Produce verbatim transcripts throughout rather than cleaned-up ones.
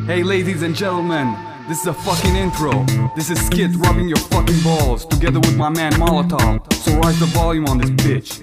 Hey ladies and gentlemen, this is a fucking intro. This is Skit rubbing your fucking balls together with my man Molotov. So rise the volume on this bitch.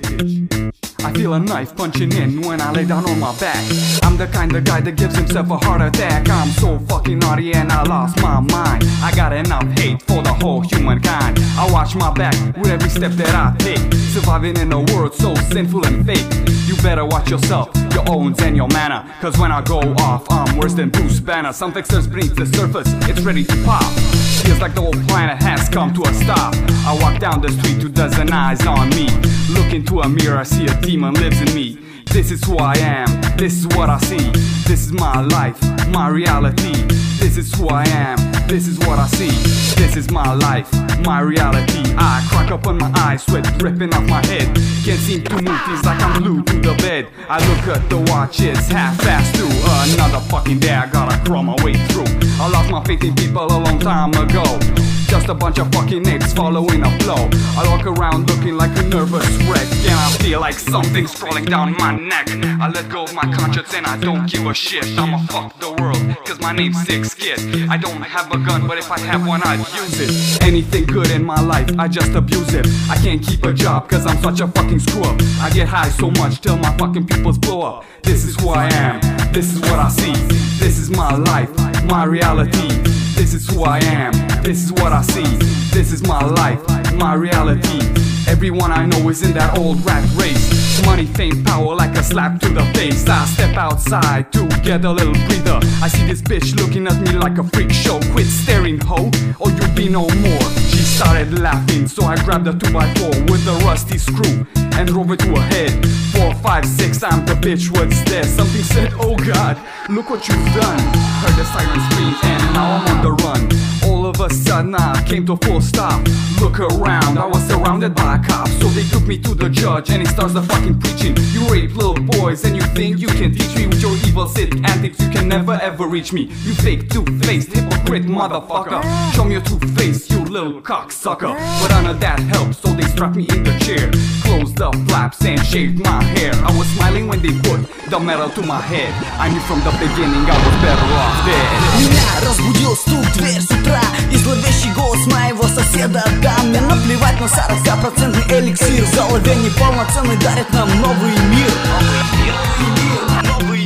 I feel a knife punching in when I lay down on my back. I'm the kind of guy that gives himself a heart attack. I'm so fucking naughty and I lost my mind. I got enough hate for the whole humankind. I watch my back with every step that I take. Surviving in a world so sinful and fake. You better watch yourself, your owns and your manner. Cause when I go off, I'm worse than Bruce Banner. Some fixers bring to the surface, it's ready to pop. Feels like the whole planet has come to a stop. I walk down the street, two dozen eyes on me. Look into a mirror, I see a demon lives in me. This is who I am, this is what I see. This is my life, my reality. This is who I am, this is what I see. This is my life, my reality. I crack up on my eyes, sweat dripping off my head. Can't seem to move, feels like I'm glued to the bed. I look at the watch, it's half past two. Another fucking day, I gotta crawl my way through. I lost my faith in people a long time ago. Just a bunch of fucking apes following a flow. I walk around looking like a nervous wreck, and I feel like something's crawling down my neck. I let go of my conscience and I don't give a shit. I'ma fuck the world, cause my name's Sick Skit. I don't have a gun, but if I had one I'd use it. Anything good in my life, I just abuse it. I can't keep a job cause I'm such a fucking screw up. I get high so much till my fucking pupils blow up. This is who I am, this is what I see. This is my life, my reality. This is who I am, this is what I see. This is my life, my reality. Everyone I know is in that old rat race. Money, fame, power like a slap to the face. I step outside to get a little breather. I see this bitch looking at me like a freak show. Quit staring, ho, or you'll be no more. She started laughing, so I grabbed a two by four with a rusty screw and drove it to her head. Four, five, six, I'm the bitch, what's there? Something said, oh god, look what you've done. Heard the siren scream and now I'm on the run. All of a sudden I came to a full stop. Look around, I was surrounded by cops. So they took me to the judge and he starts the fucking preaching. You rape little boys and you think you can teach me with your evil sick antics. You can never ever reach me. You fake two-faced hypocrite motherfucker. Show me your true face, you little cocksucker. But none of that helped, so they strapped me in the chair, closed the flaps and shaved my hair. I was smiling when they put the metal to my head. I knew from the beginning I was better off dead. Меня разбудил стук в дверь с утра и зловещий голос моего соседа. Да, мне наплевать на сорокапроцентный эликсир. В голове неполноценный дарит нам новый мир. Новый мир, новый